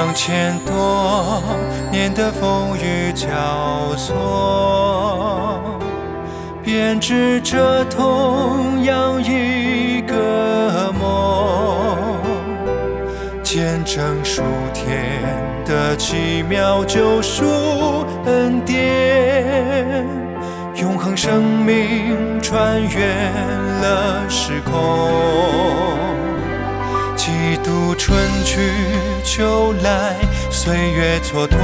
2000多年的风雨交错，编织着同样一个梦，见证数天的奇妙救赎恩典，永恒生命穿越了时空。几度春去秋来，岁月蹉跎，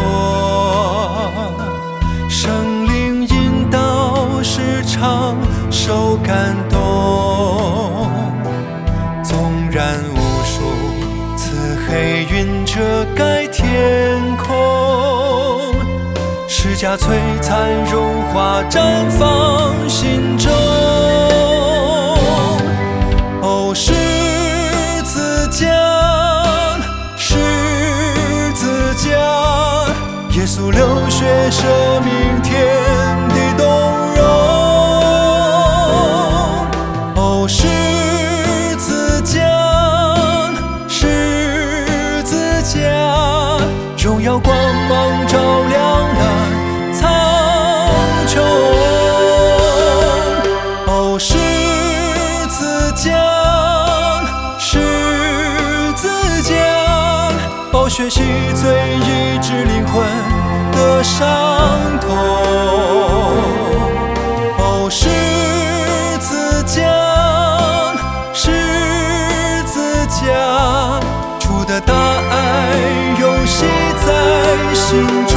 生灵引导时常受感动。纵然无数次黑云遮盖天空，十架璀璨荣华绽放心中。哦，十字架，十字架，耶稣流血舍命，天地动容。哦，十字架，十字架，荣耀光芒照亮了苍穹。哦，十字架，十字架，宝血洗罪，医治灵魂的伤痛。哦，十字架，十字架，主的大爱永系在心中。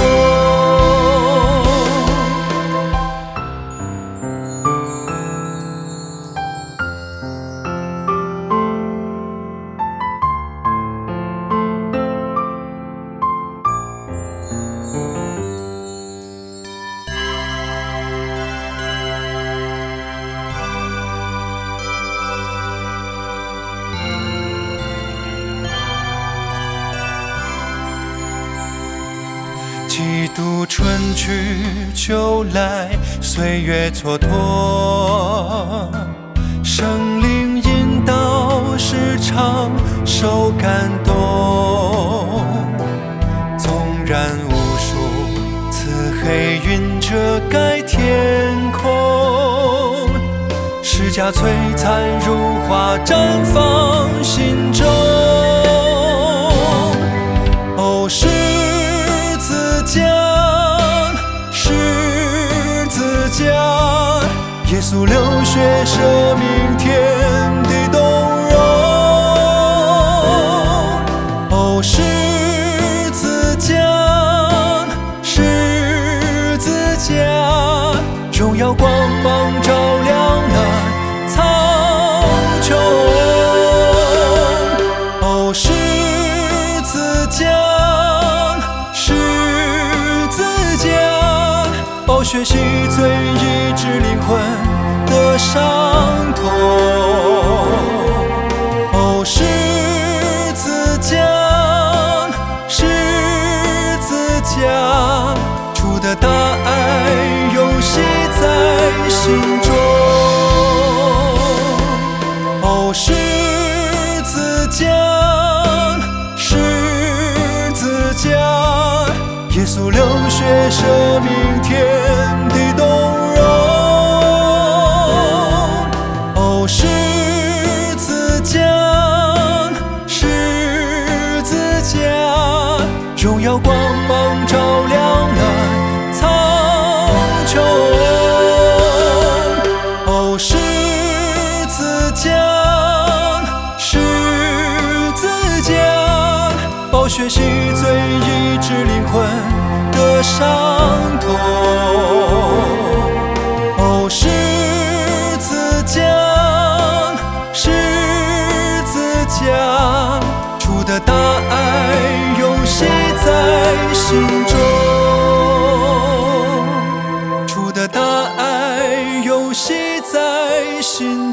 几度春去秋来，岁月蹉跎，生灵引导时常受感动。纵然无数次黑云遮盖天空，十架璀璨荣华绽放心中。哦，十字架，十字架，耶稣流血舍命，天地动容。哦，十字架，十字架，荣耀光芒照亮了苍穹。哦，十字架，宝血洗罪，医治灵魂的伤痛。哦，十字架，十字架，主的大爱永系在心中。哦，十字架，十字架，耶稣流血舍命，天地动容。哦，十字架，十字架，荣耀光芒照亮了苍穹。哦，十字架，十字架，宝血洗罪，医治灵魂的伤痛。哦，十字架，十字架，主的大爱永系在心中。主的大爱永系在心中。